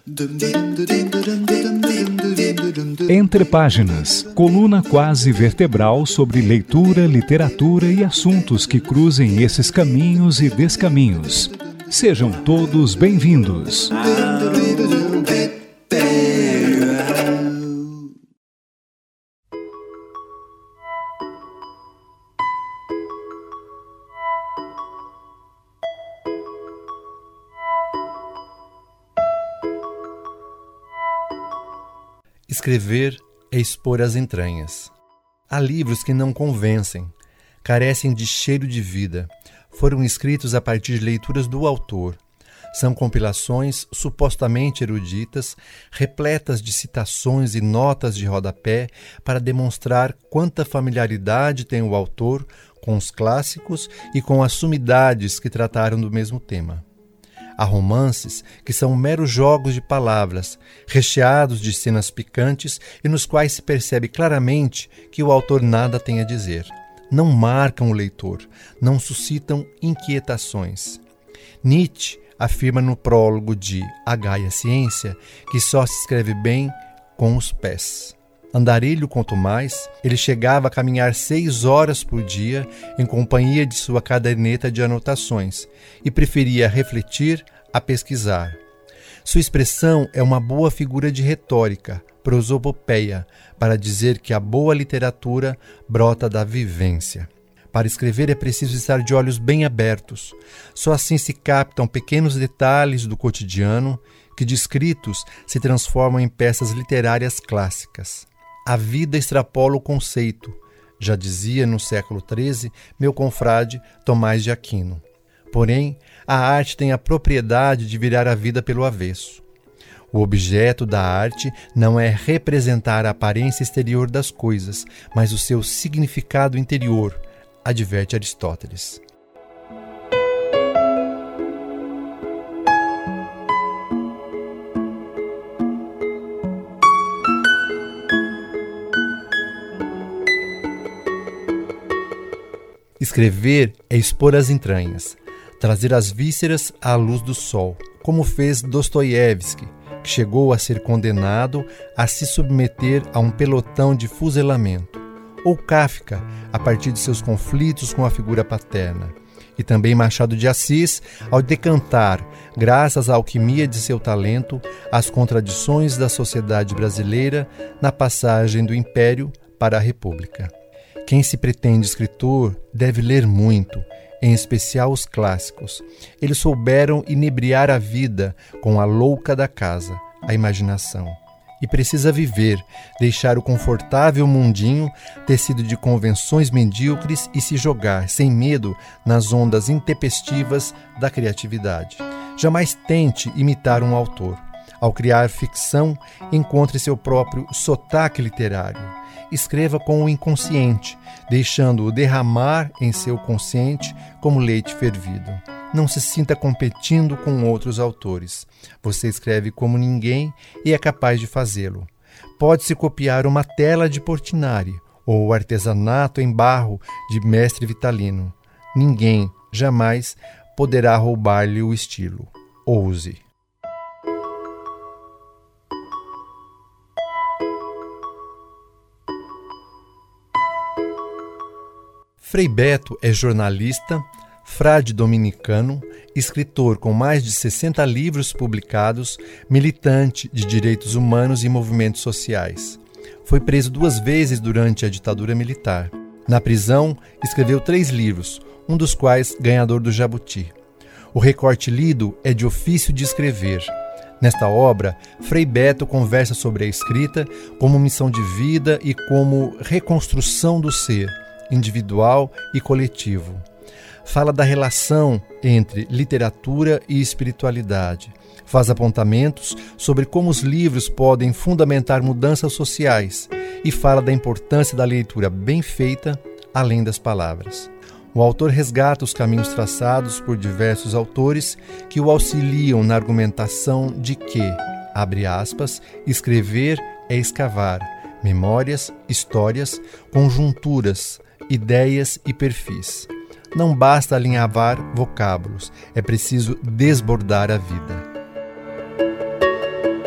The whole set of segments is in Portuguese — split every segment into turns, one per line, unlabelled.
Entre Páginas, coluna quase vertebral sobre leitura, literatura e assuntos que cruzem esses caminhos e descaminhos. Sejam todos bem-vindos.
Escrever é expor as entranhas. Há livros que não convencem, carecem de cheiro de vida, foram escritos a partir de leituras do autor. São compilações supostamente eruditas, repletas de citações e notas de rodapé para demonstrar quanta familiaridade tem o autor com os clássicos e com as sumidades que trataram do mesmo tema. Há romances que são meros jogos de palavras, recheados de cenas picantes e nos quais se percebe claramente que o autor nada tem a dizer. Não marcam o leitor, não suscitam inquietações. Nietzsche afirma no prólogo de A Gaia Ciência que só se escreve bem com os pés. Andarilho quanto mais, ele chegava a caminhar 6 horas por dia em companhia de sua caderneta de anotações e preferia refletir a pesquisar. Sua expressão é uma boa figura de retórica, prosopopeia, para dizer que a boa literatura brota da vivência. Para escrever é preciso estar de olhos bem abertos. Só assim se captam pequenos detalhes do cotidiano que, descritos, se transformam em peças literárias clássicas. A vida extrapola o conceito, já dizia no século XIII meu confrade Tomás de Aquino. Porém, a arte tem a propriedade de virar a vida pelo avesso. O objeto da arte não é representar a aparência exterior das coisas, mas o seu significado interior, adverte Aristóteles. Escrever é expor as entranhas, trazer as vísceras à luz do sol, como fez Dostoiévski, que chegou a ser condenado a se submeter a um pelotão de fuzilamento, ou Kafka, a partir de seus conflitos com a figura paterna, e também Machado de Assis, ao decantar, graças à alquimia de seu talento, as contradições da sociedade brasileira na passagem do Império para a República. Quem se pretende escritor deve ler muito, em especial os clássicos. Eles souberam inebriar a vida com a louca da casa, a imaginação. E precisa viver, deixar o confortável mundinho tecido de convenções medíocres e se jogar, sem medo, nas ondas intempestivas da criatividade. Jamais tente imitar um autor. Ao criar ficção, encontre seu próprio sotaque literário. Escreva com o inconsciente, deixando-o derramar em seu consciente como leite fervido. Não se sinta competindo com outros autores. Você escreve como ninguém e é capaz de fazê-lo. Pode-se copiar uma tela de Portinari ou o artesanato em barro de Mestre Vitalino. Ninguém, jamais, poderá roubar-lhe o estilo. Ouse. Frei Beto é jornalista, frade dominicano, escritor com mais de 60 livros publicados, militante de direitos humanos e movimentos sociais. Foi preso 2 vezes durante a ditadura militar. Na prisão, escreveu 3 livros, um dos quais ganhador do Jabuti. O recorte lido é de Ofício de Escrever. Nesta obra, Frei Beto conversa sobre a escrita como missão de vida e como reconstrução do ser, individual e coletivo. Fala da relação entre literatura e espiritualidade. Faz apontamentos sobre como os livros podem fundamentar mudanças sociais e fala da importância da leitura bem feita, além das palavras. O autor resgata os caminhos traçados por diversos autores que o auxiliam na argumentação de que, abre aspas, escrever é escavar memórias, histórias, conjunturas, ideias e perfis. Não basta alinhavar vocábulos, é preciso desbordar a vida.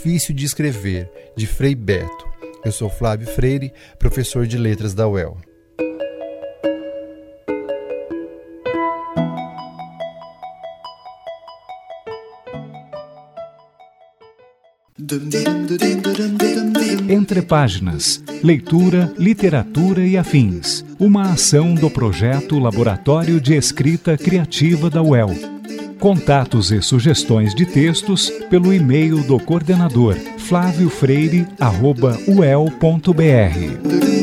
ofício de escrever, de Frei Beto. Eu sou Flávio Freire, professor de letras da UEL.
Entre Páginas, leitura, literatura e afins. Uma ação do projeto Laboratório de Escrita Criativa da UEL. Contatos e sugestões de textos pelo e-mail do coordenador flaviofreire@uel.br.